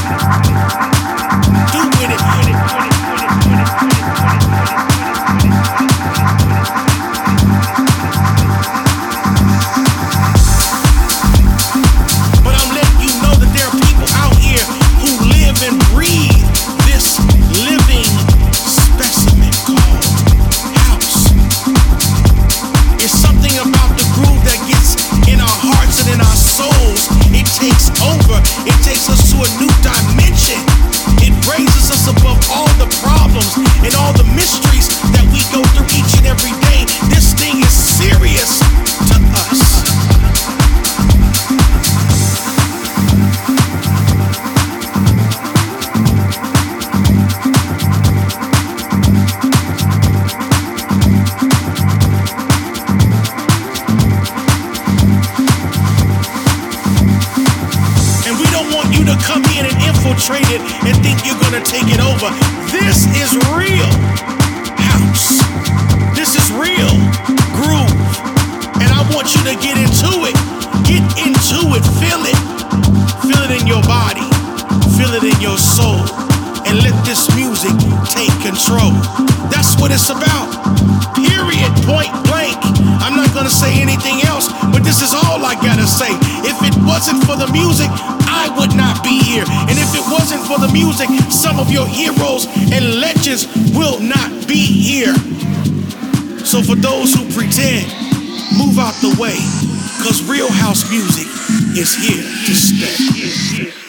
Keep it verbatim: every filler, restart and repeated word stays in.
Do with it. But I'm letting you know that there are people out here who live and breathe this living specimen called house. It's something about the groove that gets in our hearts and in our souls. It takes over. It takes us to a new dimension. It raises us above all the problems and all the mysteries that we go through each and every day. This thing is serious to us. To come in and infiltrate it and think you're gonna take it over. This is real house. This is real groove. And I want you to get into it. Get into it. Feel it. Feel it in your body. Feel it in your soul. And let this music take control. That's what it's about. Period. Point blank. I'm not gonna say anything else, but this is all I gotta say. If it wasn't for the music, I would not be here. And if it wasn't for the music, some of your heroes and legends will not be here. So for those who pretend, move out the way, cause real house music is here to stay.